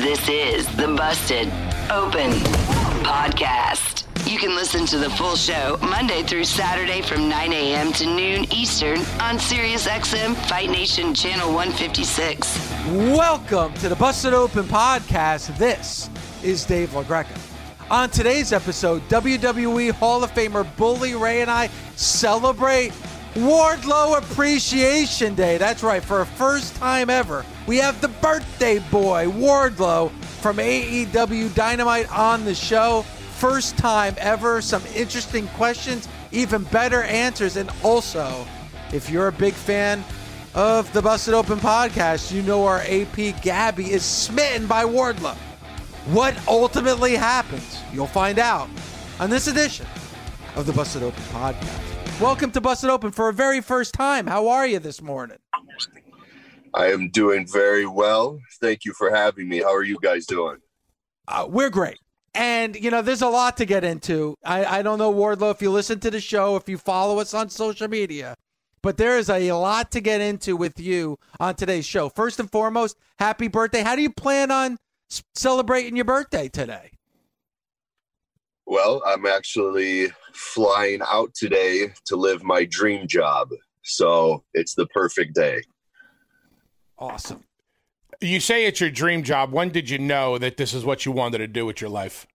This is the Busted Open Podcast. You can listen to the full show Monday through Saturday from 9 a.m. to noon Eastern on SiriusXM Fight Nation Channel 156. Welcome to the Busted Open Podcast. This is Dave LaGreca. On today's episode, WWE Hall of Famer Bully Ray and I celebrate Wardlow Appreciation Day. That's right, for a first time ever, we have the birthday boy, Wardlow, from AEW Dynamite on the show. First time ever, some interesting questions, even better answers, and also, if you're a big fan of the Busted Open Podcast, you know our AP Gabby is smitten by Wardlow. What ultimately happens, you'll find out on this edition of the Busted Open Podcast. Welcome to Busted Open for a very first time. How are you this morning? I am doing very well. Thank you for having me. How are you guys doing? We're great. And, you know, there's a lot to get into. I don't know, Wardlow, if you listen to the show, if you follow us on social media, but there is a lot to get into with you on today's show. First and foremost, happy birthday. How do you plan on celebrating your birthday today? Well, I'm actually flying out today to live my dream job. So it's the perfect day. Awesome. You say it's your dream job. When did you know that this is what you wanted to do with your life?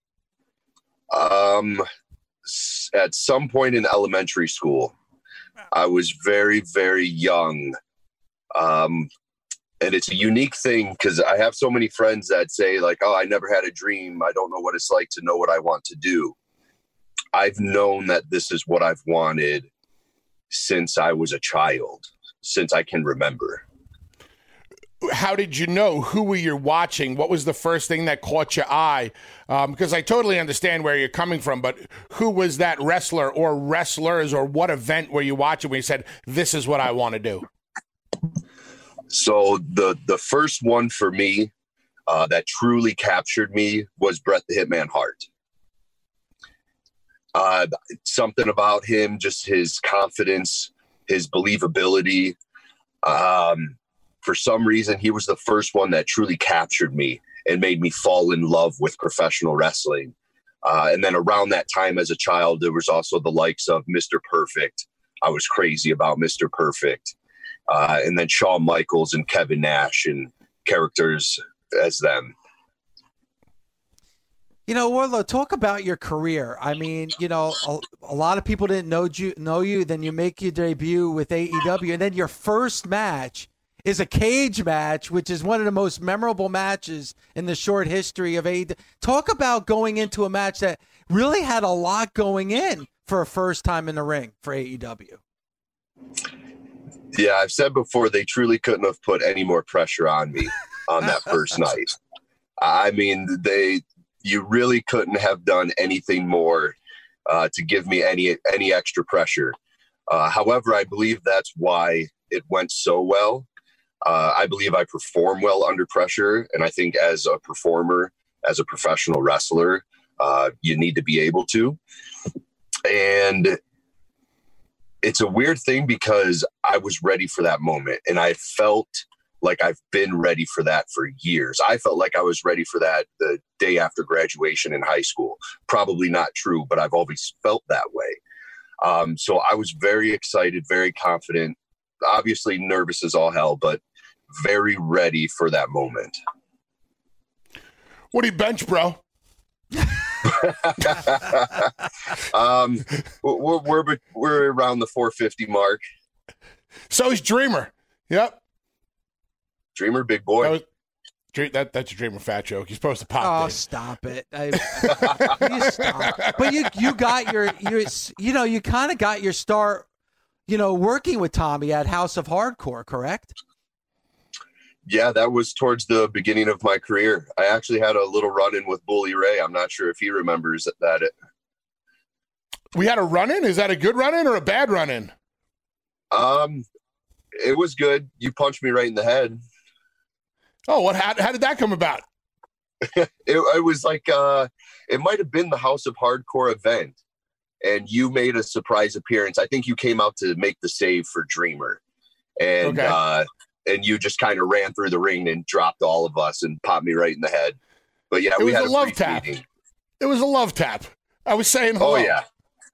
At some point in elementary school. I was very, very young. And it's a unique thing because I have so many friends that say like, oh, I never had a dream. I don't know what it's like to know what I want to do. I've known that this is what I've wanted since I was a child, since I can remember. How did you know? Who were you watching? What was the first thing that caught your eye? Because I totally understand where you're coming from, but who was that wrestler or wrestlers, or what event were you watching where you said, this is what I want to do? So the first one for me that truly captured me was Bret the Hitman Hart. Something about him, just his confidence, his believability. For some reason, he was the first one that truly captured me and made me fall in love with professional wrestling. And then around that time as a child, there was also the likes of Mr. Perfect. I was crazy about Mr. Perfect. And then Shawn Michaels and Kevin Nash and characters as them. You know, Wardlow, talk about your career. I mean, you know, a lot of people didn't know you. Then you make your debut with AEW, and then your first match is a cage match, which is one of the most memorable matches in the short history of AEW. Talk about going into a match that really had a lot going in for a first time in the ring for AEW. Yeah, I've said before, they truly couldn't have put any more pressure on me on that first night. I mean, you really couldn't have done anything more to give me any extra pressure. However, I believe that's why it went so well. I believe I perform well under pressure. And I think as a performer, as a professional wrestler, you need to be able to. And it's a weird thing because I was ready for that moment. And I felt like I've been ready for that for years. I felt like I was ready for that the day after graduation in high school. Probably not true, but I've always felt that way. So I was very excited, very confident, obviously nervous as all hell, but very ready for that moment. What do you bench, bro? We're around the 450 mark. So is Dreamer. Yep. Dreamer, big boy. That's a Dreamer fat joke. You're supposed to pop. Oh, stop it! You stop. But you got your you kind of got your start, working with Tommy at House of Hardcore, correct? Yeah, that was towards the beginning of my career. I actually had a little run-in with Bully Ray. I'm not sure if he remembers that. We had a run-in? Is that a good run-in or a bad run-in? It was good. You punched me right in the head. Oh, how did that come about? It was like, it might have been the House of Hardcore event, and you made a surprise appearance. I think you came out to make the save for Dreamer. And, okay. and you just kind of ran through the ring and dropped all of us and popped me right in the head. But yeah, we had a love tap. Meeting. It was a love tap. I was saying hello. Oh yeah.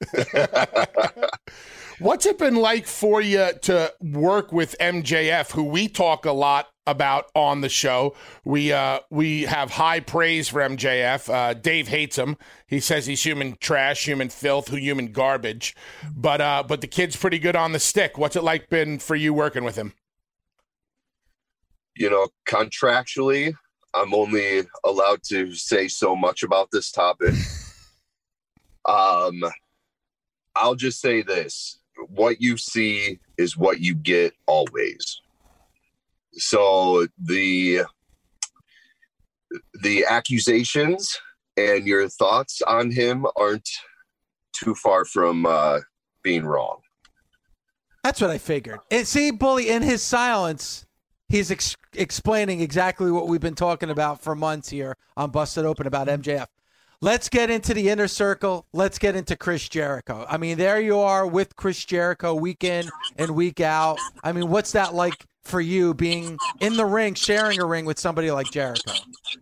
What's it been like for you to work with MJF, who we talk a lot about on the show? We have high praise for MJF. Dave hates him. He says he's human trash, human filth, human garbage. But the kid's pretty good on the stick. What's it like been for you working with him? You know, contractually, I'm only allowed to say so much about this topic. I'll just say this. What you see is what you get always. So the accusations and your thoughts on him aren't too far from being wrong. That's what I figured. And see, Bully, in his silence, he's explaining exactly what we've been talking about for months here on Busted Open about MJF. Let's get into the inner circle. Let's get into Chris Jericho. I mean, there you are with Chris Jericho week in and week out. I mean, what's that like for you being in the ring, sharing a ring with somebody like Jericho?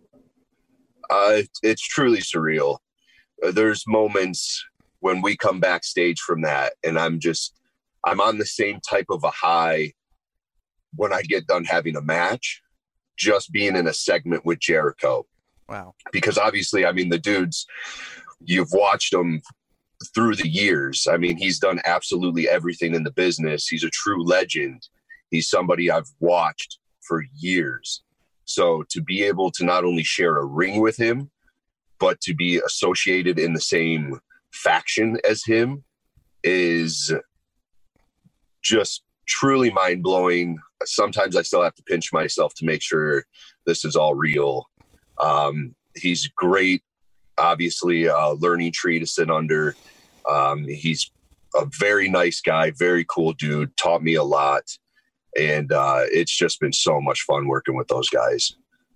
It's truly surreal. There's moments when we come backstage from that, and I'm on the same type of a high when I get done having a match, just being in a segment with Jericho. Wow. Because obviously, I mean, the dude's, you've watched him through the years. I mean, he's done absolutely everything in the business. He's a true legend. He's somebody I've watched for years. So to be able to not only share a ring with him, but to be associated in the same faction as him is just truly mind-blowing. Sometimes I still have to pinch myself to make sure this is all real. He's great, obviously, a learning tree to sit under. He's a very nice guy, very cool dude, taught me a lot. And it's just been so much fun working with those guys.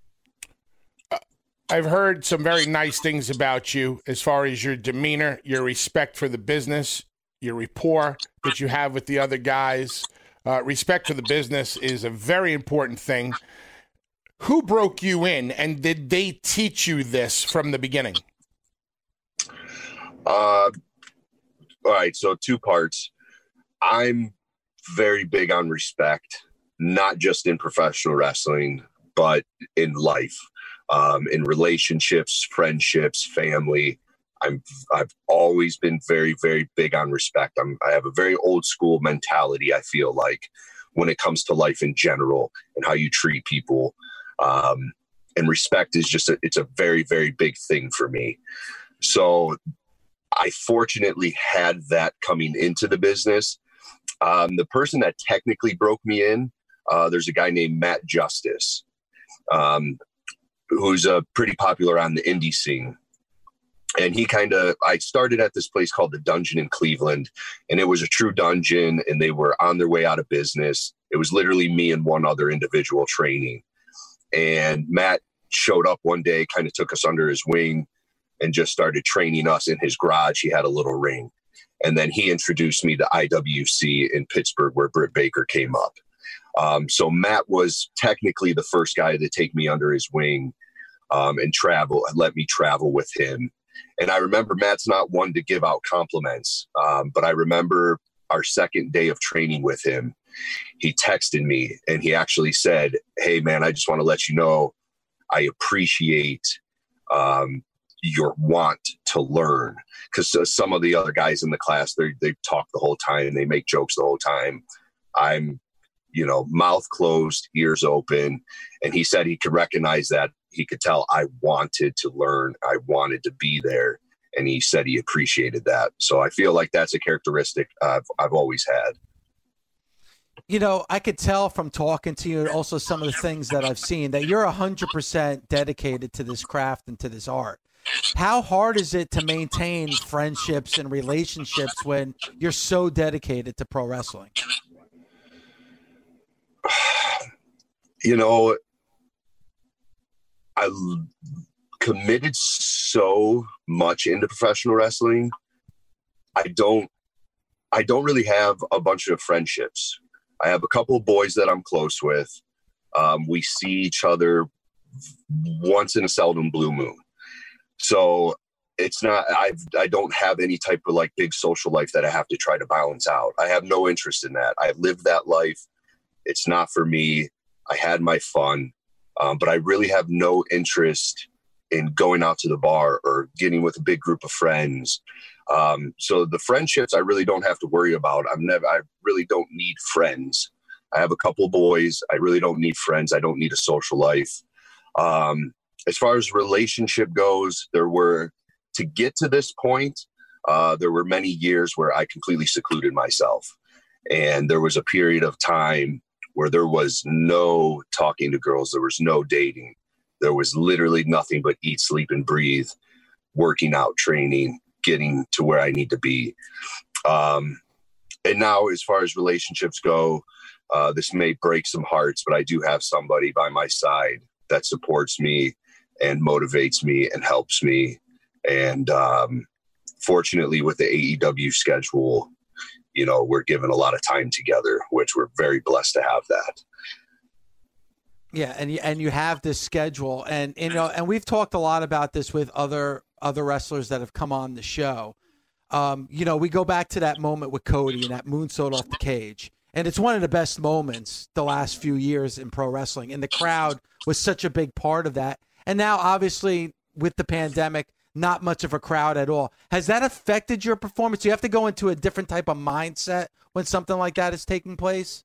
I've heard some very nice things about you as far as your demeanor, your respect for the business, your rapport that you have with the other guys. Respect for the business is a very important thing. Who broke you in, and did they teach you this from the beginning? All right, so 2 parts. I'm very big on respect, not just in professional wrestling, but in life, in relationships, friendships, family. I've always been very, very big on respect. I have a very old school mentality, I feel like, when it comes to life in general and how you treat people. And respect is it's a very, very big thing for me. So I fortunately had that coming into the business. The person that technically broke me in, there's a guy named Matt Justice, who's pretty popular on the indie scene. And I started at this place called the Dungeon in Cleveland, and it was a true dungeon, and they were on their way out of business. It was literally me and one other individual training. And Matt showed up one day, kind of took us under his wing and just started training us in his garage. He had a little ring. And then he introduced me to IWC in Pittsburgh, where Britt Baker came up. So Matt was technically the first guy to take me under his wing and let me travel with him. And I remember Matt's not one to give out compliments, but I remember our second day of training with him. He texted me and he actually said, "Hey man, I just want to let you know, I appreciate your want to learn." Because some of the other guys in the class, they talk the whole time. They make jokes the whole time. I'm, mouth closed, ears open. And he said he could recognize that. He could tell I wanted to learn. I wanted to be there. And he said he appreciated that. So I feel like that's a characteristic I've always had. I could tell from talking to you and also some of the things that I've seen that you're 100% dedicated to this craft and to this art. How hard is it to maintain friendships and relationships when you're so dedicated to pro wrestling? I committed so much into professional wrestling. I don't really have a bunch of friendships. I have a couple of boys that I'm close with. We see each other once in a seldom blue moon. So it's not, I don't have any type of like big social life that I have to try to balance out. I have no interest in that. I lived that life. It's not for me. I had my fun, but I really have no interest in going out to the bar or getting with a big group of friends. So the friendships I really don't have to worry about. I really don't need friends. I have a couple of boys. I really don't need friends. I don't need a social life. As far as relationship goes, to get to this point, there were many years where I completely secluded myself. And there was a period of time where there was no talking to girls. There was no dating. There was literally nothing but eat, sleep, and breathe, working out, training, getting to where I need to be. And now as far as relationships go, this may break some hearts, but I do have somebody by my side that supports me and motivates me and helps me. And fortunately, with the AEW schedule, we're given a lot of time together, which we're very blessed to have that. Yeah, and you have this schedule, and and we've talked a lot about this with other wrestlers that have come on the show. We go back to that moment with Cody and that moonsault off the cage, and it's one of the best moments the last few years in pro wrestling, and the crowd was such a big part of that. And now, obviously, with the pandemic, not much of a crowd at all. Has that affected your performance? Do you have to go into a different type of mindset when something like that is taking place?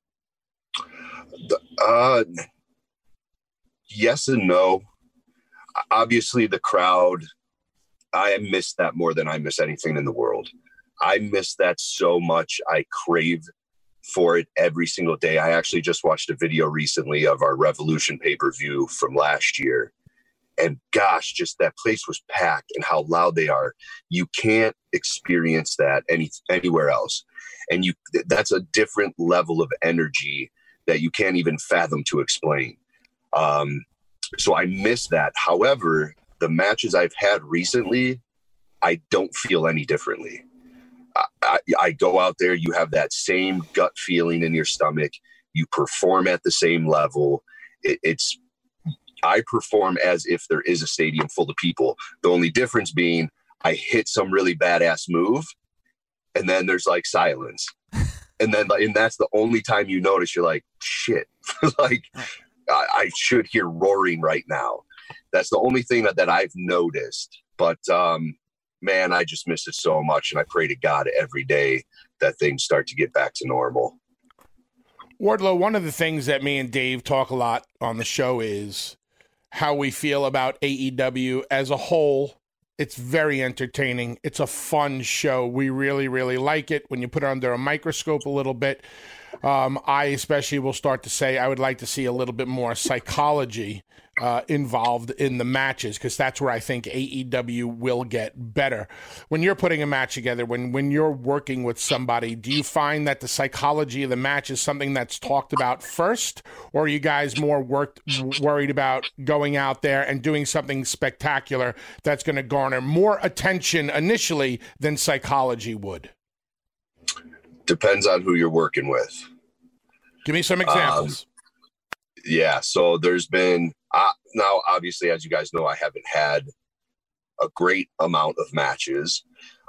Yes and no. Obviously, the crowd, I miss that more than I miss anything in the world. I miss that so much. I crave for it every single day. I actually just watched a video recently of our Revolution pay-per-view from last year. And gosh, just that place was packed, and how loud they are. You can't experience that anywhere else. And that's a different level of energy that you can't even fathom to explain. So I miss that. However, the matches I've had recently, I don't feel any differently. I go out there, you have that same gut feeling in your stomach. You perform at the same level. I perform as if there is a stadium full of people. The only difference being I hit some really badass move, and then there's like silence. And that's the only time you notice you're like, shit, like I should hear roaring right now. That's the only thing that I've noticed. But man, I just miss it so much. And I pray to God every day that things start to get back to normal. Wardlow, one of the things that me and Dave talk a lot on the show is how we feel about AEW as a whole. It's very entertaining. It's a fun show. We really, really like it when you put it under a microscope a little bit. I especially will start to say I would like to see a little bit more psychology involved in the matches, because that's where I think AEW will get better. When you're putting a match together, when you're working with somebody, do you find that the psychology of the match is something that's talked about first, or are you guys more worried about going out there and doing something spectacular that's going to garner more attention initially than psychology would? Depends on who you're working with. Give me some examples. Yeah, so there's been now, obviously, as you guys know, I haven't had a great amount of matches.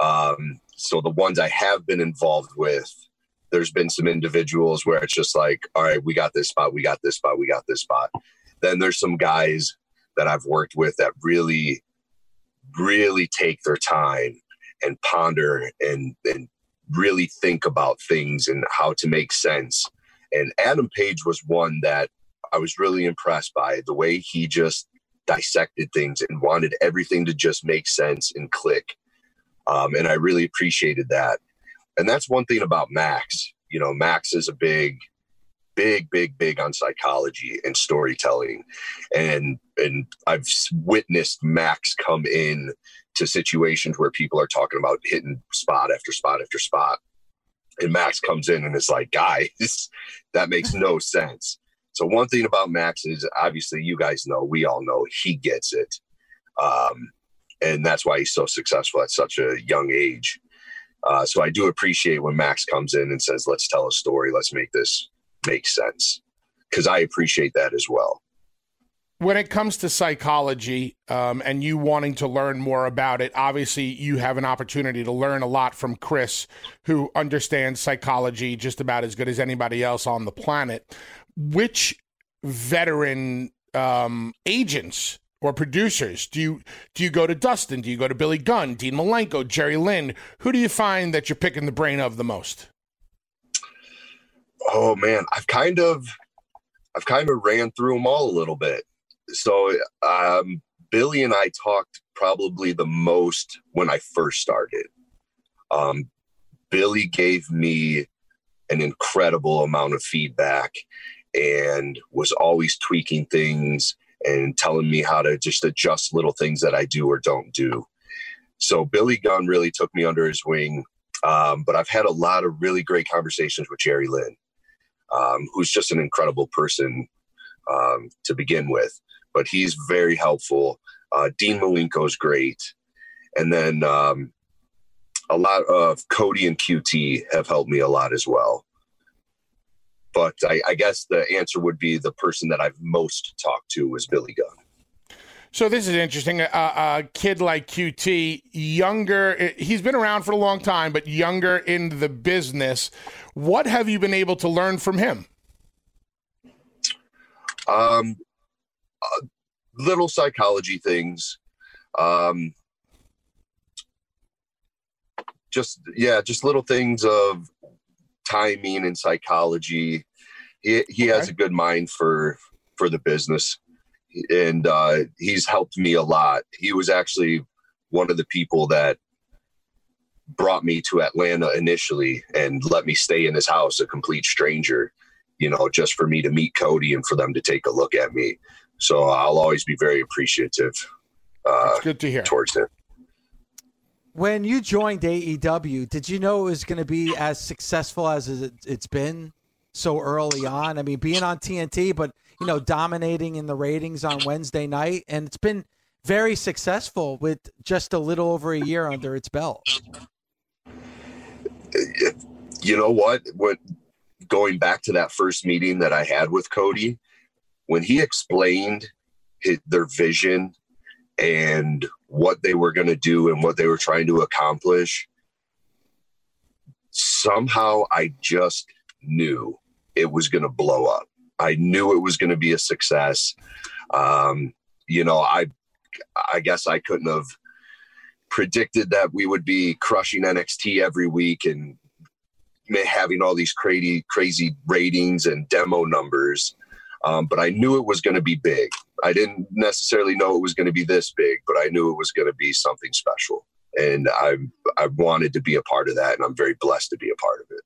So the ones I have been involved with, there's been some individuals where it's just like, all right, we got this spot, we got this spot, we got this spot. Then there's some guys that I've worked with that really, really take their time and ponder and really think about things and how to make sense. And Adam Page was one that I was really impressed by, the way he just dissected things and wanted everything to just make sense and click. And I really appreciated that. And that's one thing about Max. Max is a big on psychology and storytelling. And I've witnessed Max come in to situations where people are talking about hitting spot after spot after spot. And Max comes in and it's like, guys, that makes no sense. So one thing about Max is, obviously, you guys know, we all know, he gets it. And that's why he's so successful at such a young age. So I do appreciate when Max comes in and says, let's tell a story. Let's make this makes sense, because I appreciate that as well. When it comes to psychology and you wanting to learn more about it, obviously you have an opportunity to learn a lot from Chris, who understands psychology just about as good as anybody else on the planet. Which veteran agents or producers do you go to? Dustin? Do you go to Billy Gunn, Dean Malenko, Jerry Lynn? Who do you find that you're picking the brain of the most? Oh man, I've kind of ran through them all a little bit. So Billy and I talked probably the most when I first started. Billy gave me an incredible amount of feedback and was always tweaking things and telling me how to just adjust little things that I do or don't do. So Billy Gunn really took me under his wing. But I've had a lot of really great conversations with Jerry Lynn, who's just an incredible person to begin with. But he's very helpful. Dean Malenko is great. And then a lot of Cody and QT have helped me a lot as well. But I guess the answer would be the person that I've most talked to is Billy Gunn. So this is interesting. A kid like QT, younger, he's been around for a long time, but younger in the business. What have you been able to learn from him? Little psychology things. Just little things of timing and psychology. He has a good mind for the business, and he's helped me a lot. He was actually one of the people that brought me to Atlanta initially and let me stay in his house, a complete stranger, just for me to meet Cody and for them to take a look at me. So I'll always be very appreciative. That's good to hear. Towards him. When you joined AEW, did you know it was going to be as successful as it's been so early on? I mean, being on TNT, but, dominating in the ratings on Wednesday night. And it's been very successful with just a little over a year under its belt. You know what? Going back to that first meeting that I had with Cody, when he explained their vision and what they were going to do and what they were trying to accomplish, somehow I just knew it was going to blow up. I knew it was going to be a success. I guess I couldn't have predicted that we would be crushing NXT every week and having all these crazy ratings and demo numbers. But I knew it was going to be big. I didn't necessarily know it was going to be this big, but I knew it was going to be something special. And I wanted to be a part of that, and I'm very blessed to be a part of it.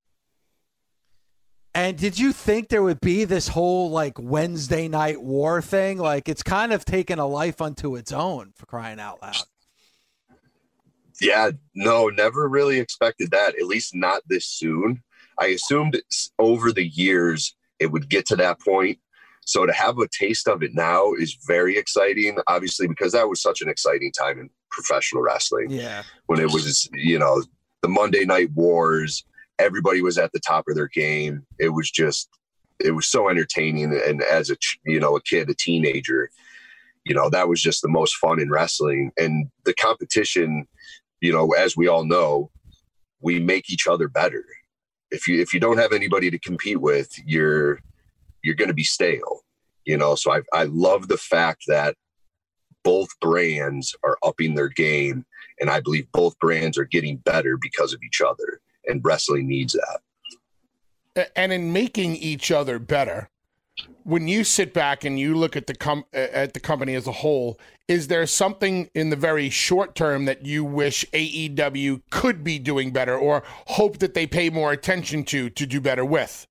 And did you think there would be this whole Wednesday night war thing? It's kind of taken a life unto its own, for crying out loud. Yeah, no, never really expected that, at least not this soon. I assumed over the years it would get to that point. So to have a taste of it now is very exciting, obviously, because that was such an exciting time in professional wrestling. Yeah. When it was, the Monday Night Wars, everybody was at the top of their game. It was so entertaining. And as a kid, a teenager, that was just the most fun in wrestling. And the competition, as we all know, we make each other better. If you don't have anybody to compete with, you're going to be stale, So I love the fact that both brands are upping their game, and I believe both brands are getting better because of each other, and wrestling needs that. And in making each other better, when you sit back and you look at the company as a whole, is there something in the very short term that you wish AEW could be doing better, or hope that they pay more attention to do better with?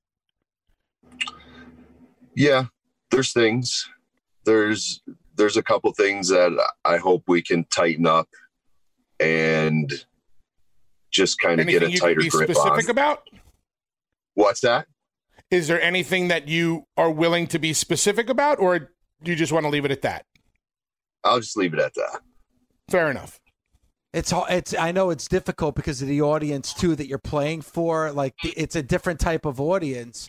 Yeah, there's things. There's a couple things that I hope we can tighten up and just kind of get a tighter grip on. Anything you can be specific about? What's that? Is there anything that you are willing to be specific about, or do you just want to leave it at that? I'll just leave it at that. Fair enough. I know it's difficult because of the audience too that you're playing for. It's a different type of audience.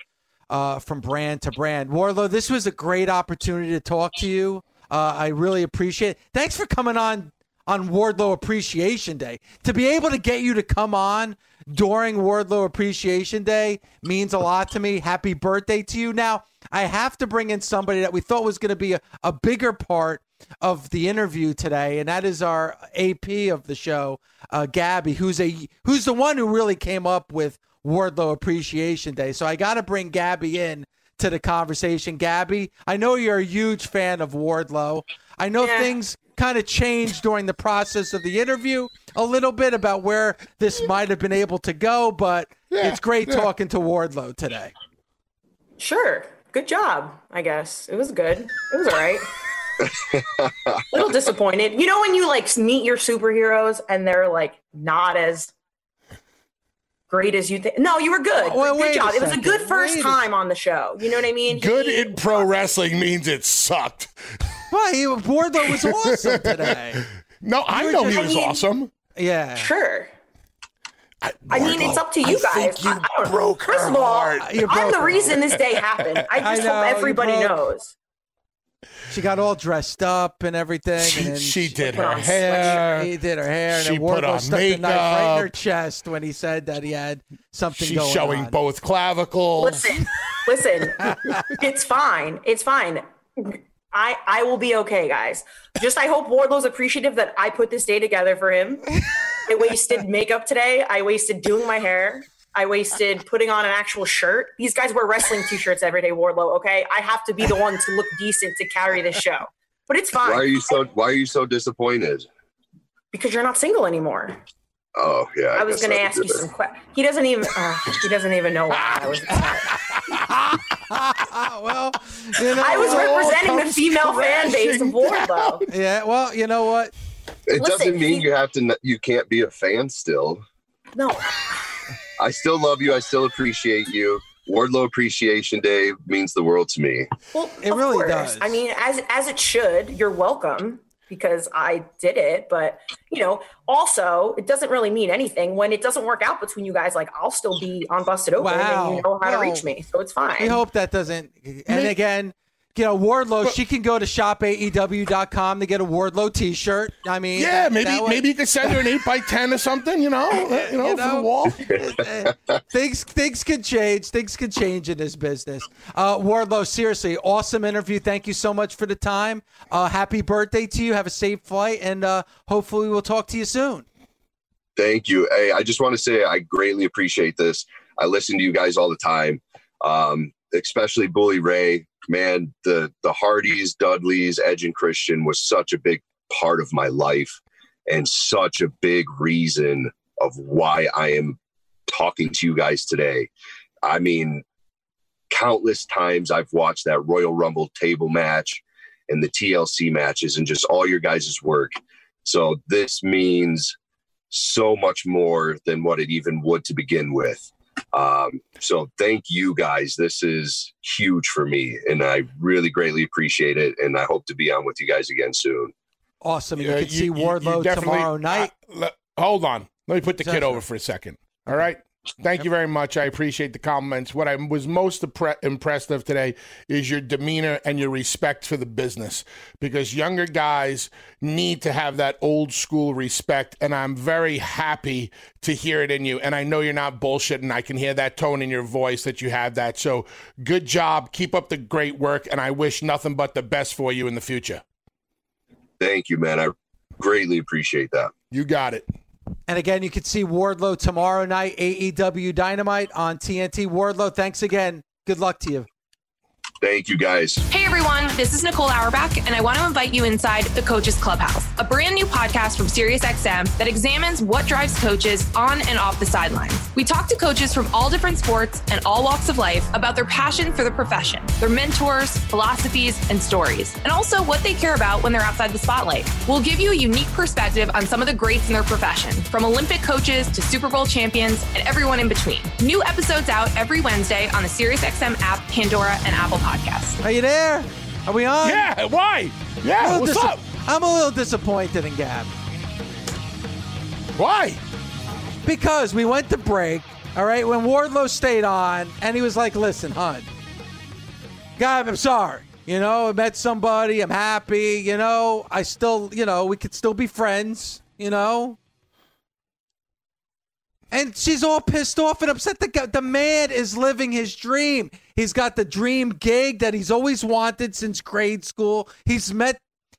from brand to brand. Wardlow, this was a great opportunity to talk to you. I really appreciate it. Thanks for coming on Wardlow Appreciation Day. To be able to get you to come on during Wardlow Appreciation Day means a lot to me. Happy birthday to you. Now, I have to bring in somebody that we thought was going to be a bigger part of the interview today, and that is our AP of the show, Gabby, who's the one who really came up with Wardlow Appreciation Day. So I got to bring Gabby in to the conversation. Gabby, I know you're a huge fan of Wardlow. I know things kind of changed during the process of the interview a little bit about where this might have been able to go, but it's great talking to Wardlow today. Sure. Good job, I guess. It was good. It was all right. A little disappointed. You know when you like meet your superheroes and they're like not as great as you think? No, you were good. Well, good job. It was a good first time on the show. You know what I mean? Good in pro wrestling means it sucked. Well, Wardlow was awesome today. No, I know he was awesome. Yeah. Sure. I mean, it's up to you guys. I don't know. First of all, I'm the reason this day happened. I just hope everybody knows. She got all dressed up and everything. And she did her hair. He did her hair. And she put on stuck the knife right in her chest when he said that he had something going on. She's showing both clavicles. Listen. It's fine. It's fine. I will be okay, guys. Just I hope Wardlow's appreciative that I put this day together for him. I wasted makeup today. I wasted doing my hair. I wasted putting on an actual shirt. These guys wear wrestling t-shirts every day, Wardlow, okay? I have to be the one to look decent to carry this show. But it's fine. Why are you so disappointed? Because you're not single anymore. Oh, yeah. I was going to ask you some questions. He doesn't even know why I was well, you know, I was representing the female fan base of Wardlow. Yeah, well, you know what? It doesn't mean you can't be a fan still. No. I still love you. I still appreciate you. Wardlow Appreciation Day means the world to me. Well, it really does. I mean, as it should. You're welcome because I did it. But, also, it doesn't really mean anything. When it doesn't work out between you guys, like, I'll still be on Busted Open and you know how to reach me. So it's fine. We hope that doesn't. And again, Wardlow, she can go to shopaew.com to get a Wardlow t-shirt. I mean, yeah, maybe you could send her an 8x10 or something, for the wall. Things can change. Things can change in this business. Wardlow, seriously, awesome interview. Thank you so much for the time. Happy birthday to you. Have a safe flight, and hopefully we'll talk to you soon. Thank you. Hey, I just want to say I greatly appreciate this. I listen to you guys all the time, especially Bully Ray. Man, the Hardys, Dudleys, Edge, and Christian was such a big part of my life and such a big reason of why I am talking to you guys today. I mean, countless times I've watched that Royal Rumble table match and the TLC matches and just all your guys' work. So this means so much more than what it even would to begin with. So thank you guys. This is huge for me and I really greatly appreciate it. And I hope to be on with you guys again soon. Awesome. You can see Wardlow tomorrow night. Hold on. Let me put the kid over for a second. All right. Thank you very much. I appreciate the compliments. What I was most impressed of today is your demeanor and your respect for the business, because younger guys need to have that old school respect, and I'm very happy to hear it in you. And I know you're not bullshitting. I can hear that tone in your voice that you have that. So good job. Keep up the great work, and I wish nothing but the best for you in the future. Thank you, man. I greatly appreciate that. You got it. And again, you can see Wardlow tomorrow night, AEW Dynamite on TNT. Wardlow, thanks again. Good luck to you. Thank you, guys. Hey, everyone. This is Nicole Auerbach, and I want to invite you inside the Coaches Clubhouse, a brand new podcast from SiriusXM that examines what drives coaches on and off the sidelines. We talk to coaches from all different sports and all walks of life about their passion for the profession, their mentors, philosophies, and stories, and also what they care about when they're outside the spotlight. We'll give you a unique perspective on some of the greats in their profession, from Olympic coaches to Super Bowl champions and everyone in between. New episodes out every Wednesday on the SiriusXM app, Pandora, and Apple Podcasts. Are you there? Are we on? Yeah, why? Yeah, what's up? I'm a little disappointed in Gab. Why? Because we went to break, all right, when Wardlow stayed on, and he was like, listen, hon, Gab, I'm sorry. I met somebody. I'm happy. I still, we could still be friends, And she's all pissed off and upset. The man is living his dream. He's got the dream gig that he's always wanted since grade school. He's found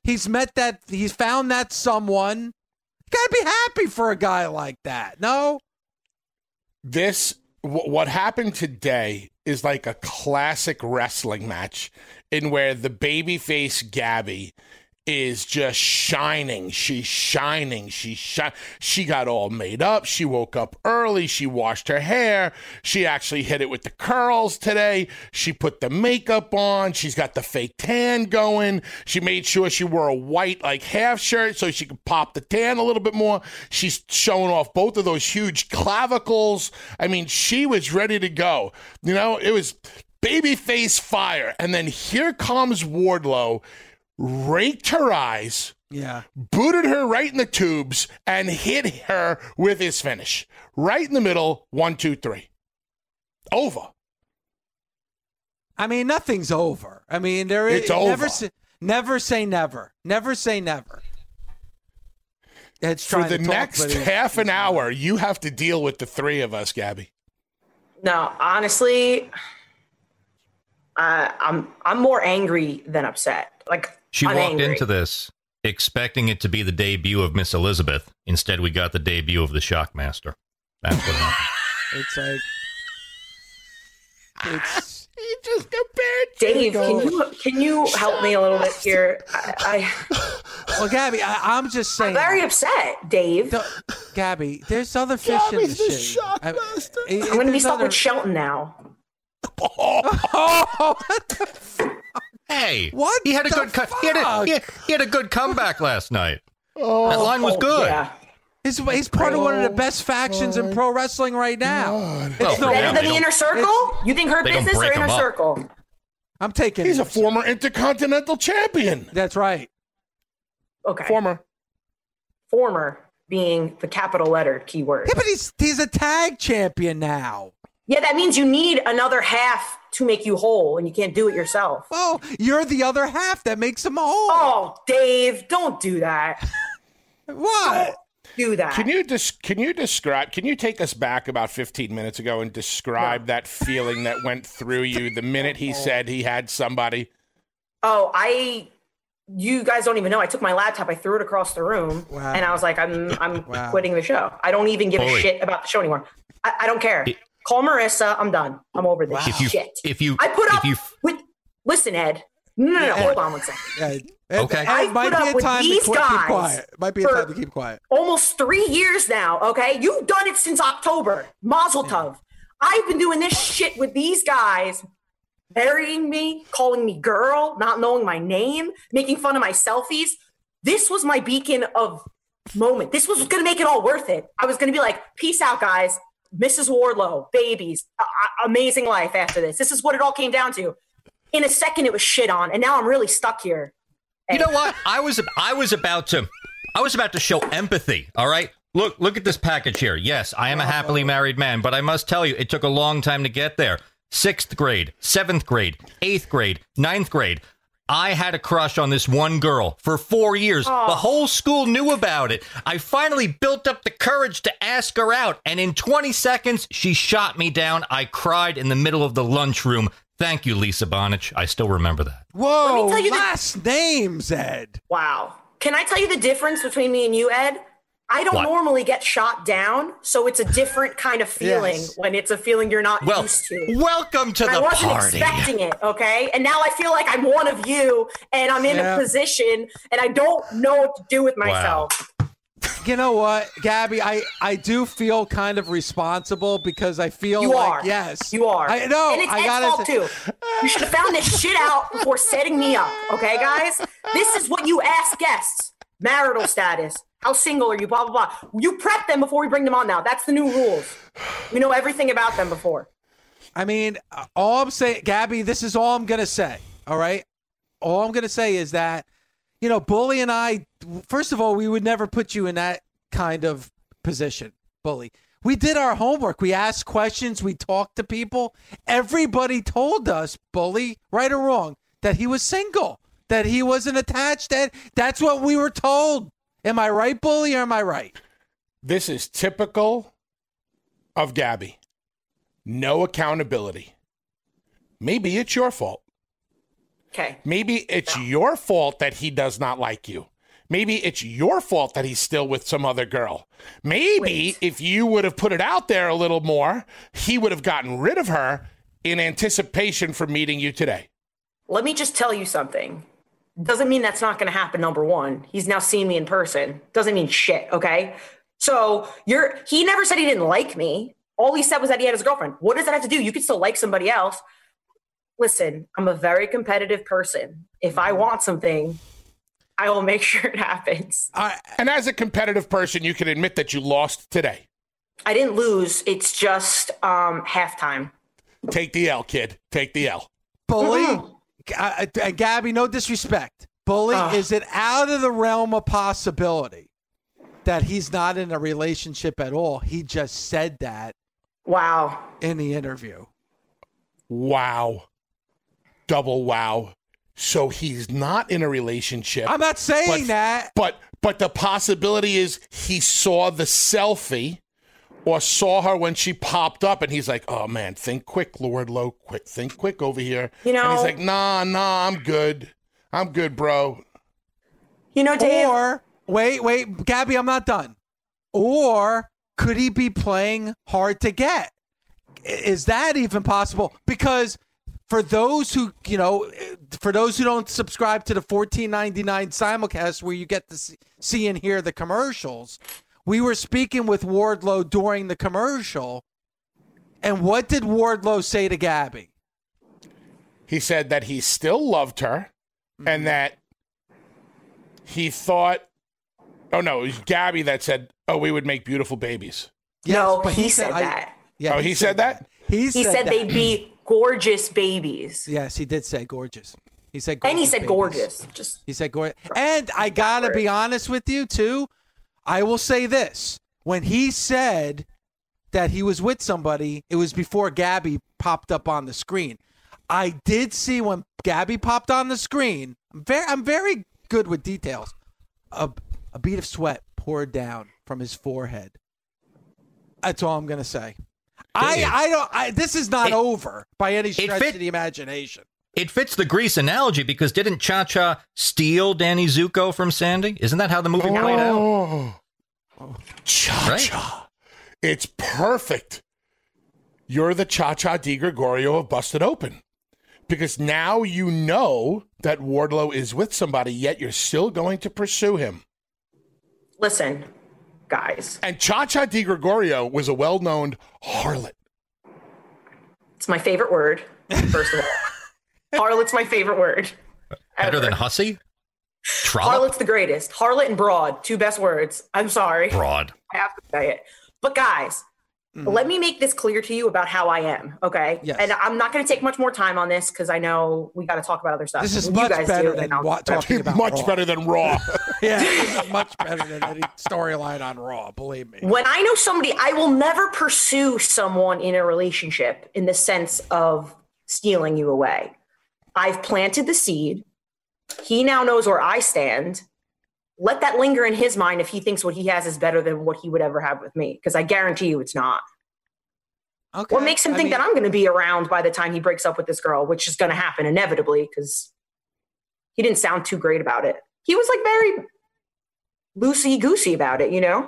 that someone. You gotta be happy for a guy like that. No? What happened today is like a classic wrestling match in where the babyface Gabby is just shining. She's shining. She got all made up. She woke up early. She washed her hair. She actually hit it with the curls today. She put the makeup on. She's got the fake tan going. She made sure she wore a white half shirt so she could pop the tan a little bit more. She's showing off both of those huge clavicles. I mean, she was ready to go. It was babyface fire. And then here comes Wardlow, raked her eyes, booted her right in the tubes, and hit her with his finish. Right in the middle, 1, 2, 3. Over. I mean, nothing's over. I mean, it's over. Never say never. Never say never. For the next half an hour, you have to deal with the three of us, Gabby. No, honestly, I'm more angry than upset. She walked into this expecting it to be the debut of Miss Elizabeth. Instead, we got the debut of the Shockmaster. That's what happened. It's you just compared. Dave, can you help me a little bit here? Well, Gabby, I'm just saying. I'm very upset, Dave. Gabby, there's other fish in the sea. I'm going to be stuck with Shelton now. Hey, what? He had a good he had a good comeback last night. That line was good. Yeah. He's part of one of the best factions in pro wrestling right now. It's better than the Inner Circle? You think Hurt Business or Inner Circle? I'm taking. He's a former Intercontinental Champion. That's right. Okay. Former being the capital letter keyword. Yeah, but he's a tag champion now. Yeah, that means you need another half to make you whole, and you can't do it yourself. Well, you're the other half that makes him whole. Oh, Dave, don't do that. What? Don't do that. Can you describe? Can you take us back about 15 minutes ago and describe that feeling that went through you the minute he said he had somebody? Oh, you guys don't even know. I took my laptop, I threw it across the room, and I was like, I'm quitting the show. I don't even give a shit about the show anymore. I don't care. Call Marissa. I'm done. I'm over this shit. Listen, Ed. No. Hold on one second. Okay. I put up with these guys. Might be a time to keep quiet. Almost 3 years now. Okay, you've done it since October. Mazel tov. I've been doing this shit with these guys, burying me, calling me girl, not knowing my name, making fun of my selfies. This was my beacon of moment. This was going to make it all worth it. I was going to be like, peace out, guys. Mrs. Wardlow, babies, amazing life after this. This is what it all came down to. In a second, it was shit on, and now I'm really stuck here. You know what? I was about to show empathy. All right, look at this package here. Yes, I am a happily married man, but I must tell you, it took a long time to get there. 6th grade, 7th grade, 8th grade, 9th grade. I had a crush on this one girl for 4 years. Oh. The whole school knew about it. I finally built up the courage to ask her out, and in 20 seconds, she shot me down. I cried in the middle of the lunchroom. Thank you, Lisa Bonich. I still remember that. Whoa, last names, Ed. Wow. Can I tell you the difference between me and you, Ed? I don't normally get shot down, so it's a different kind of feeling when it's a feeling you're not used to. Welcome to the party. I wasn't expecting it, okay? And now I feel like I'm one of you, and I'm in a position, and I don't know what to do with myself. Wow. You know what, Gabby? I do feel kind of responsible because I feel you like, are. yes. You are. I know. And it's Ed's fault, too. You should have found this shit out before setting me up, okay, guys? This is what you ask guests. Marital status. How single are you? Blah, blah, blah. You prep them before we bring them on now. That's the new rules. We know everything about them before. I mean, all I'm saying, Gabby, this is all I'm going to say, all right? All I'm going to say is that, you know, Bully and I, first of all, we would never put you in that kind of position, Bully. We did our homework. We asked questions. We talked to people. Everybody told us, Bully, right or wrong, that he was single, that he wasn't attached. That's what we were told. Am I right, Bully, or am I right? This is typical of Gabby. No accountability. Maybe it's your fault. Okay. Maybe it's your fault that he does not like you. Maybe it's your fault that he's still with some other girl. Maybe if you would have put it out there a little more, he would have gotten rid of her in anticipation for meeting you today. Let me just tell you something. Doesn't mean that's not going to happen, number one. He's now seen me in person. Doesn't mean shit, okay? So he never said he didn't like me. All he said was that he had his girlfriend. What does that have to do? You could still like somebody else. Listen, I'm a very competitive person. If I want something, I will make sure it happens. And as a competitive person, you can admit that you lost today. I didn't lose. It's just halftime. Take the L, kid. Take the L. Bully, Gabby, no disrespect. Bully, is it out of the realm of possibility that he's not in a relationship at all? He just said that. Wow. In the interview. Wow. Double wow. So he's not in a relationship. I'm not saying that. But the possibility is he saw the selfie or saw her when she popped up and he's like, oh man, think quick, Wardlow, think quick over here. And he's like, nah, I'm good. I'm good, bro. Dave. Or, wait, Gabby, I'm not done. Or could he be playing hard to get? Is that even possible? Because for those who don't subscribe to the $14.99 simulcast where you get to see and hear the commercials, we were speaking with Wardlow during the commercial. And what did Wardlow say to Gabby? He said that he still loved her and that he thought, oh no, it was Gabby that said, oh, we would make beautiful babies. Yes, no, but he said that. Yeah, he said that? He said they'd be gorgeous babies. Yes, he did say gorgeous. He said gorgeous. And he said babies. gorgeous. He said gorgeous. And I got to be honest with you, too. I will say this. When he said that he was with somebody, it was before Gabby popped up on the screen. I did see when Gabby popped on the screen, I'm very good with details, a bead of sweat poured down from his forehead. That's all I'm going to say. This is not over by any stretch of the imagination. It fits the Grease analogy because didn't Cha-Cha steal Danny Zuko from Sandy? Isn't that how the movie played out? Cha-Cha. Right? It's perfect. You're the Cha-Cha Di Gregorio of Busted Open. Because now you know that Wardlow is with somebody, yet you're still going to pursue him. Listen, guys. And Cha-Cha Di Gregorio was a well-known harlot. It's my favorite word, first of all. Harlot's my favorite word. Better than hussy? Trollop? Harlot's the greatest. Harlot and broad, two best words. I'm sorry. Broad. I have to say it. But guys, let me make this clear to you about how I am, okay? Yes. And I'm not going to take much more time on this because I know we got to talk about other stuff. This is much better than talking about much Raw. better than Raw. Yeah, this is much better than any storyline on Raw, believe me. When I know somebody, I will never pursue someone in a relationship in the sense of stealing you away. I've planted the seed. He now knows where I stand. Let that linger in his mind if he thinks what he has is better than what he would ever have with me, because I guarantee you it's not. Okay. What makes him think that I'm going to be around by the time he breaks up with this girl, which is going to happen inevitably because he didn't sound too great about it. He was like very loosey-goosey about it, you know?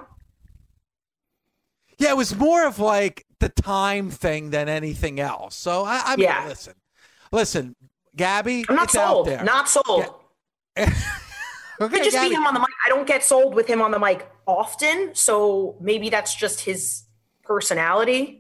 Yeah, it was more of like the time thing than anything else. So, I mean, listen, Gabby, I'm not it's sold. out there. Not sold. Yeah. It could just be him on the mic. I don't get sold with him on the mic often, so maybe that's just his personality.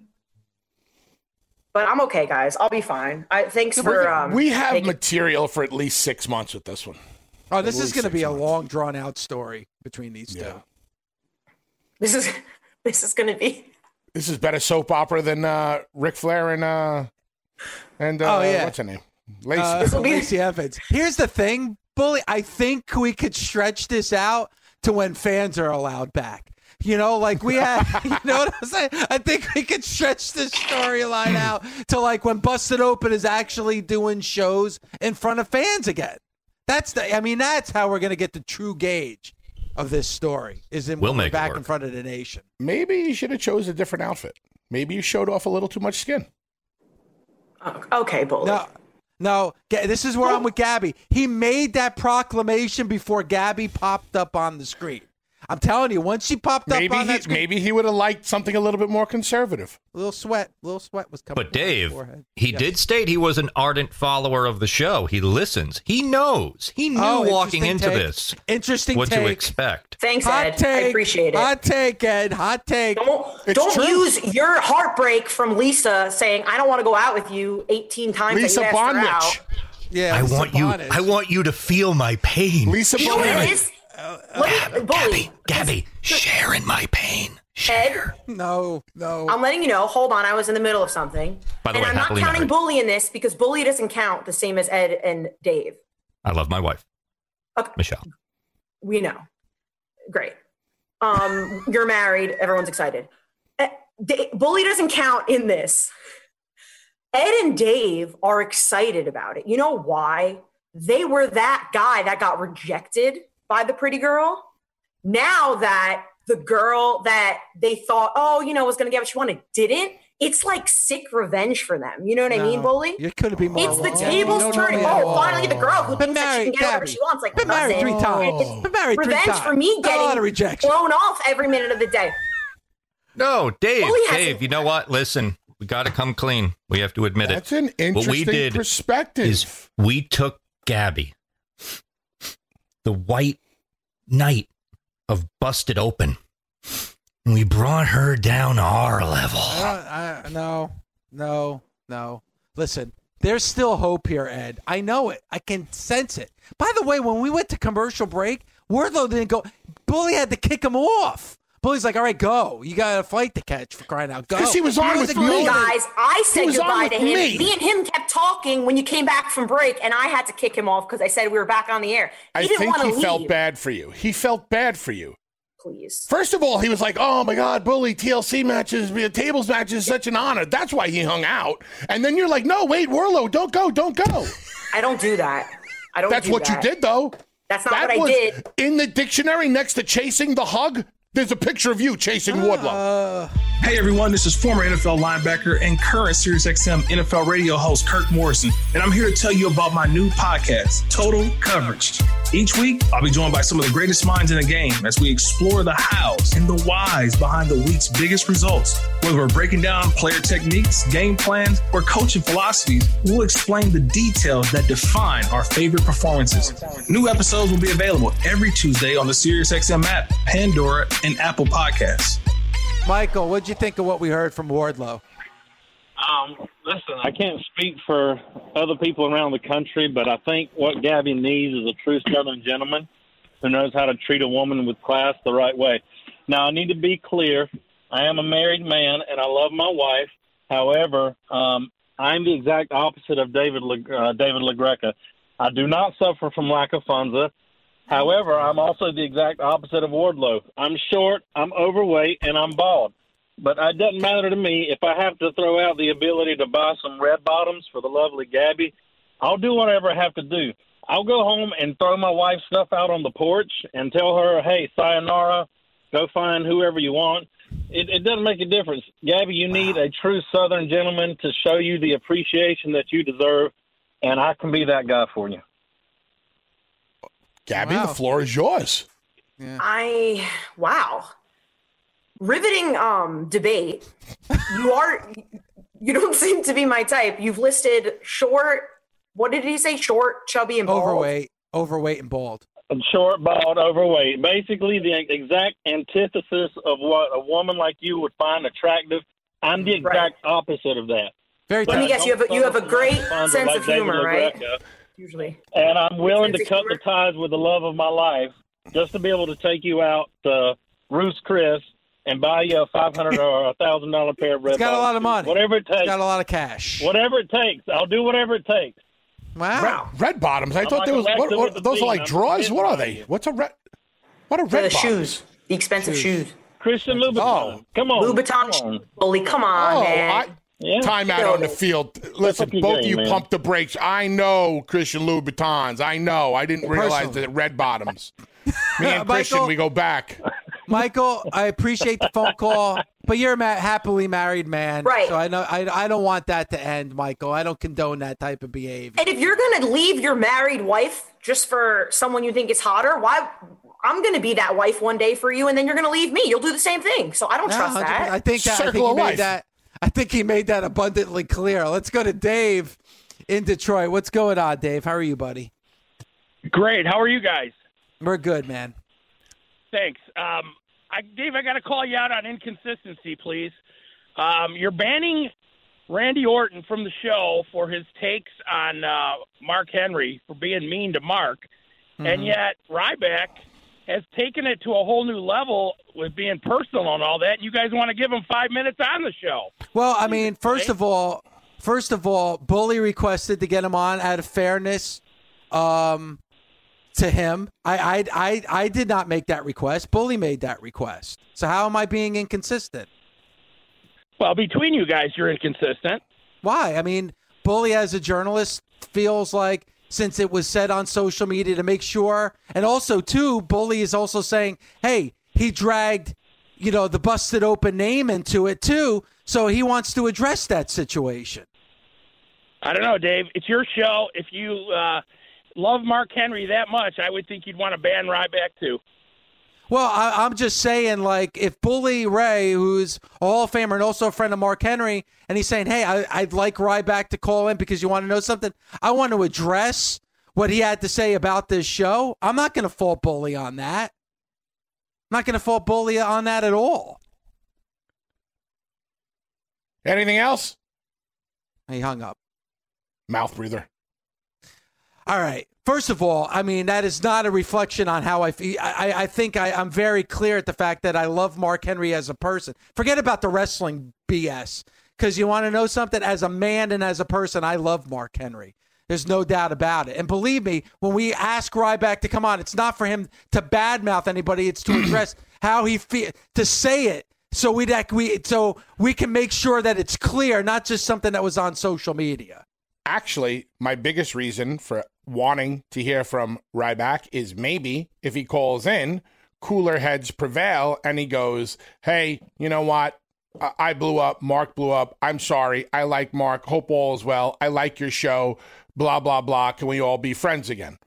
But I'm okay, guys. I'll be fine. Thanks for. We have material for at least 6 months with this one. Oh, this is going to be a long, drawn-out story between these two. This is going to be. This is better soap opera than Ric Flair and what's her name? Lacey Evans. Here's the thing, Bully. I think we could stretch this out to when fans are allowed back. You know, like we had, you know what I'm saying? I think we could stretch this storyline out to like when Busted Open is actually doing shows in front of fans again. That's how we're going to get the true gauge of this story, is in We'll make it back work. in front of the nation. Maybe you should have chose a different outfit. Maybe you showed off a little too much skin. Okay, Bully. No, this is where I'm with Gabby. He made that proclamation before Gabby popped up on the screen. I'm telling you, once she popped up on that screen, maybe he would have liked something a little bit more conservative. a little sweat was coming. But Dave, he did state he was an ardent follower of the show. He listens. He knows. He knew walking into this. Interesting what take. to expect. Thanks, Hot Ed. take. I appreciate it. Hot take, Ed. Hot take. Don't use your heartbreak from Lisa saying, I don't want to go out with you 18 times. Lisa that you asked her out. Bonnich. Yeah, I Lisa want you. Bonnich. I want you to feel my pain. Lisa You know what it Bonnich. is? Bully. Gabby, sharing my pain. Ed, No. I'm letting you know. Hold on, I was in the middle of something. By the and way, I'm not happily counting married. Bully in this because Bully doesn't count the same as Ed and Dave. I love my wife, Okay. Michelle. We know. Great. You're married. Everyone's excited. Bully doesn't count in this. Ed and Dave are excited about it. You know why? They were that guy that got rejected by the pretty girl. Now that the girl that they thought, was going to get what she wanted, didn't, it's like sick revenge for them. You know what I mean, Bully? You couldn't be more It's the wrong. tables You don't know turning. me at all. Finally, the girl who Been thinks that she married, can get whatever Gabby. she wants. Like, Been married 3 times. It's Been married 3 revenge times. for me A lot of getting rejection. blown off every minute of the day. No, Dave. Bully has Dave, it. you know what? Listen, we got to come clean. We have to admit That's it. an interesting What we did perspective. is we took Gabby, the white knight of Busted Open, and we brought her down to our level. No. Listen, there's still hope here, Ed. I know it. I can sense it. By the way, when we went to commercial break, Wardlow didn't go. Bully had to kick him off. Bully's like, all right, go. You got a flight to catch, for crying out. Go. Because he was on with ignoring me. it. Guys, I said was on goodbye with to him. me. Me and him kept talking when you came back from break, and I had to kick him off because I said we were back on the air. He I didn't think want to he leave. felt bad for you. He felt bad for you. Please. First of all, he was like, oh, my God, Bully, TLC matches, tables matches, such an honor. That's why he hung out. And then you're like, no, wait, Wardlow, don't go. I don't do that. That's what you did, though. That's not That what I was did. in the dictionary next to chasing the hug. There's a picture of you chasing Wardlow. Hey everyone, this is former NFL linebacker and current SiriusXM NFL radio host Kirk Morrison, and I'm here to tell you about my new podcast, Total Coverage. Each week, I'll be joined by some of the greatest minds in the game as we explore the hows and the whys behind the week's biggest results. Whether we're breaking down player techniques, game plans, or coaching philosophies, we'll explain the details that define our favorite performances. New episodes will be available every Tuesday on the SiriusXM app, Pandora, and Apple Podcasts. Michael, what'd you think of what we heard from Wardlow? Listen, I can't speak for other people around the country, but I think what Gabby needs is a true Southern gentleman who knows how to treat a woman with class the right way. Now, I need to be clear. I am a married man, and I love my wife. However, I'm the exact opposite of David LaGreca. I do not suffer from lack of funza. However, I'm also the exact opposite of Wardlow. I'm short, I'm overweight, and I'm bald. But it doesn't matter to me. If I have to throw out the ability to buy some red bottoms for the lovely Gabby, I'll do whatever I have to do. I'll go home and throw my wife's stuff out on the porch and tell her, hey, sayonara, go find whoever you want. It doesn't make a difference. Gabby, you need a true Southern gentleman to show you the appreciation that you deserve, and I can be that guy for you. Gabby, Wow. the floor is yours. Wow. Riveting debate. You don't seem to be my type. You've listed short, what did he say? Short, chubby, and bald. Overweight and bald. Short, bald, overweight. Basically the exact antithesis of what a woman like you would find attractive. I'm the exact opposite of that. Very Let me tough. guess, you have a great Fonzo sense like of humor, David right? LaGreca. Usually. And I'm willing to Sense of cut the humor. ties with the love of my life just to be able to take you out to Ruth's Chris and buy you a $500 or $1,000 pair of red He's got a bottoms. lot of money. Whatever it takes. Got a lot of cash. Whatever it takes. I'll do whatever it takes. Wow. Red bottoms. I thought like there a was waxer what with a those are bean. like I'm drawers. What are convinced they? by What's a red? What are The red bottoms? shoes. The expensive shoes. Christian Louboutin. Oh. Come on. Louboutin, Bully, come on, man. Yeah. Time out on the field. Listen, both of you pump the brakes. I know Christian Louboutins. I know. I didn't realize that red bottoms. Me and Christian, we go back. Michael, I appreciate the phone call, but you're a happily married man. Right. So I know I don't want that to end, Michael. I don't condone that type of behavior. And if you're going to leave your married wife just for someone you think is hotter, why? I'm going to be that wife one day for you, and then you're going to leave me. You'll do the same thing. So I don't trust that. I think he made that abundantly clear. Let's go to Dave in Detroit. What's going on, Dave? How are you, buddy? Great. How are you guys? We're good, man. Thanks. Dave, I got to call you out on inconsistency, please. You're banning Randy Orton from the show for his takes on Mark Henry for being mean to Mark, and yet Ryback has taken it to a whole new level with being personal and all that. And you guys want to give him 5 minutes on the show? Well, I mean, first of all, Bully requested to get him on out of fairness to him. I did not make that request. Bully made that request. So how am I being inconsistent? Well, between you guys, you're inconsistent. Why? I mean, Bully as a journalist feels like, since it was said on social media, to make sure, and also too, Bully is also saying, hey, he dragged, the Busted Open name into it too, so he wants to address that situation. I don't know, Dave. It's your show. If you love Mark Henry that much, I would think you'd want to ban Ryback too. Well, I'm just saying, like, if Bully Ray, who's a Hall of Famer and also a friend of Mark Henry, and he's saying, hey, I'd like Ryback to call in because you want to know something, I want to address what he had to say about this show, I'm not going to fault Bully on that. I'm not going to fault Bully on that at all. Anything else? He hung up. Mouth breather. All right. First of all, I mean, that is not a reflection on how I feel. I think I'm very clear at the fact that I love Mark Henry as a person. Forget about the wrestling BS, because you want to know something? As a man and as a person, I love Mark Henry. There's no doubt about it. And believe me, when we ask Ryback to come on, it's not for him to badmouth anybody. It's to address how he feels, to say it so we can make sure that it's clear, not just something that was on social media. Actually, my biggest reason for wanting to hear from Ryback is maybe if he calls in, cooler heads prevail, and he goes, hey, you know what? I blew up. Mark blew up. I'm sorry. I like Mark. Hope all is well. I like your show. Blah, blah, blah. Can we all be friends again?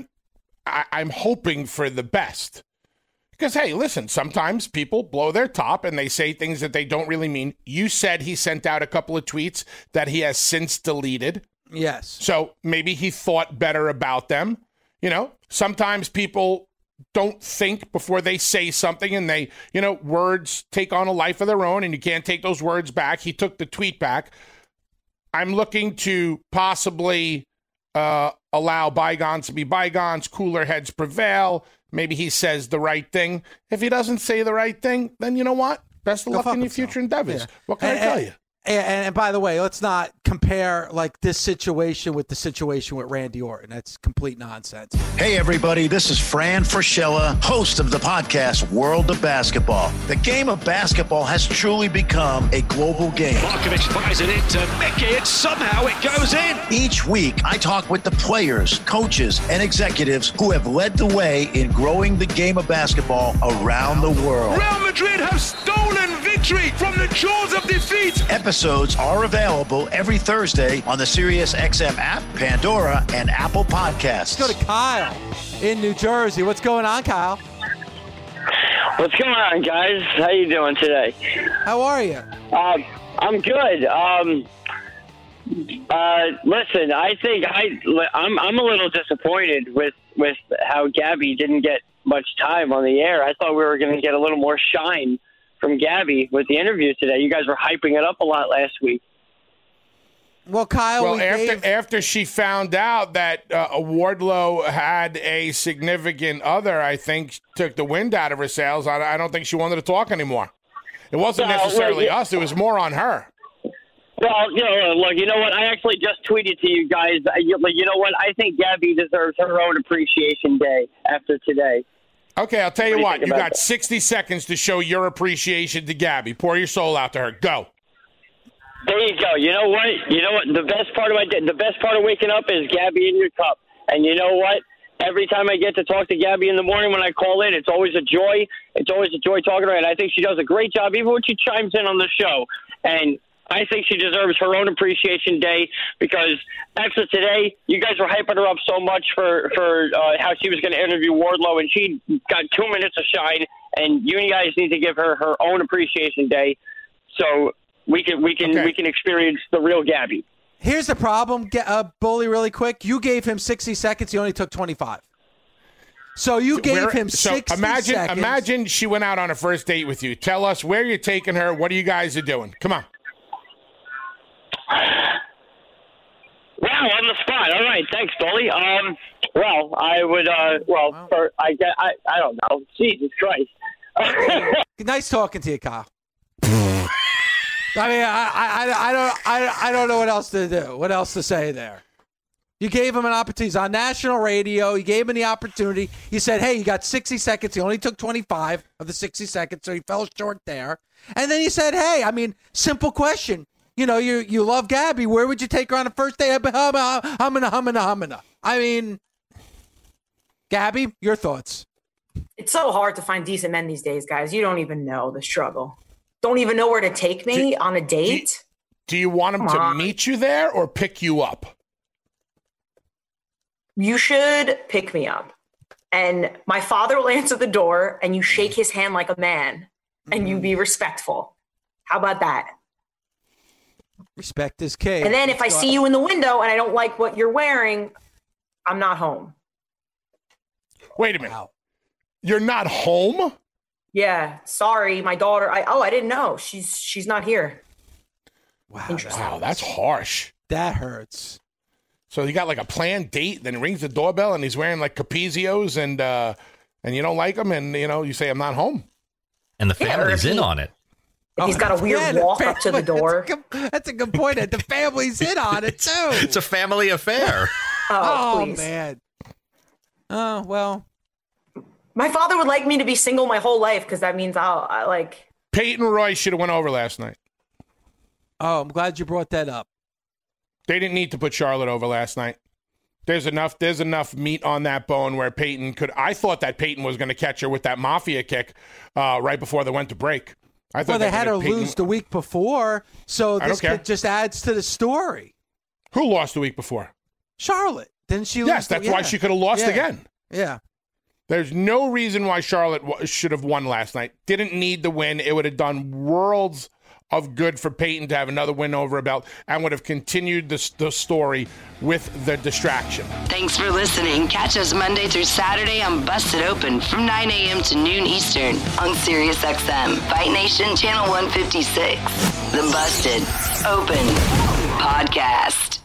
I'm hoping for the best. Because, hey, listen, sometimes people blow their top and they say things that they don't really mean. You said he sent out a couple of tweets that he has since deleted. Yes. So maybe he thought better about them. Sometimes people don't think before they say something, and they, words take on a life of their own and you can't take those words back. He took the tweet back. I'm looking to possibly allow bygones to be bygones, cooler heads prevail. Maybe he says the right thing. If he doesn't say the right thing, then you know what? Best of luck in your future endeavors. Yeah. What can I tell you? And by the way, let's not compare like this situation with the situation with Randy Orton. That's complete nonsense. Hey, everybody. This is Fran Fraschilla, host of the podcast World of Basketball. The game of basketball has truly become a global game. Markovic fires it into Mickey, and somehow it goes in. Each week, I talk with the players, coaches, and executives who have led the way in growing the game of basketball around the world. Real Madrid have stolen victory from the jaws of defeat. Episodes are available every Thursday on the SiriusXM app, Pandora, and Apple Podcasts. Let's go to Kyle in New Jersey. What's going on, Kyle? What's going on, guys? How you doing today? How are you? I'm good. Listen, I think I'm a little disappointed with how Gabby didn't get much time on the air. I thought we were going to get a little more shine from Gabby with the interview today. You guys were hyping it up a lot last week. Well, Kyle, after she found out that Wardlow had a significant other, I think took the wind out of her sails. I don't think she wanted to talk anymore. It wasn't necessarily us. It was more on her. Well, look, you know what? I actually just tweeted to you guys. You know what? I think Gabby deserves her own appreciation day after today. Okay, I'll tell you what. You got 60 seconds to show your appreciation to Gabby. Pour your soul out to her. Go. There you go. You know what? The best part of waking up is Gabby in your cup. And you know what? Every time I get to talk to Gabby in the morning when I call in, it's always a joy. It's always a joy talking to her. And I think she does a great job, even when she chimes in on the show. And I think she deserves her own appreciation day because after today, you guys were hyping her up so much for how she was going to interview Wardlow, and she got 2 minutes of shine. And you guys need to give her her own appreciation day, so we can experience the real Gabby. Here's the problem, Bully, really quick. You gave him 60 seconds. He only took 25. So you gave him 60 seconds. Imagine she went out on a first date with you. Tell us where you're taking her. What are you guys are doing? Come on. Wow, on the spot. All right, thanks, Bully. Well, I would. I don't know. Jesus Christ. Nice talking to you, Kyle. I mean, I don't know what else to do. What else to say there? You gave him an opportunity. He's on national radio. You gave him the opportunity. You said, hey, you got 60 seconds. He only took 25 of the 60 seconds, so he fell short there. And then you said, hey, I mean, simple question. You know, you love Gabby. Where would you take her on the first day? Humana. I mean, Gabby, your thoughts. It's so hard to find decent men these days, guys. You don't even know the struggle. Don't even know where to take me on a date. Do you want him to meet you there or pick you up? You should pick me up. And my father will answer the door and you shake his hand like a man and you be respectful. How about that? Respect is king. And then if I see you in the window and I don't like what you're wearing, I'm not home. Wait a minute. Wow. You're not home? Yeah. Sorry, my daughter. I didn't know. She's not here. Wow. That's harsh. That hurts. So you got like a planned date, then he rings the doorbell and he's wearing like Capizios and you don't like him and you say I'm not home. And the family's in on it. If he's got a weird walk up to the door. That's a good point. The family's in on it, too. It's a family affair. Oh, man. Oh, well. My father would like me to be single my whole life because that means I like. Peyton Roy should have went over last night. Oh, I'm glad you brought that up. They didn't need to put Charlotte over last night. There's enough meat on that bone where Peyton could. I thought that Peyton was going to catch her with that mafia kick right before they went to break. Well, they had her lose the week before, so this just adds to the story. Who lost the week before? Charlotte. Didn't she lose? Yes, that's why she could have lost again. Yeah. There's no reason why Charlotte should have won last night. Didn't need the win. It would have done worlds of good for Peyton to have another win over a belt and would have continued the story with the distraction. Thanks for listening. Catch us Monday through Saturday on Busted Open from 9 a.m. to noon Eastern on Sirius XM, Fight Nation Channel 156. The Busted Open Podcast.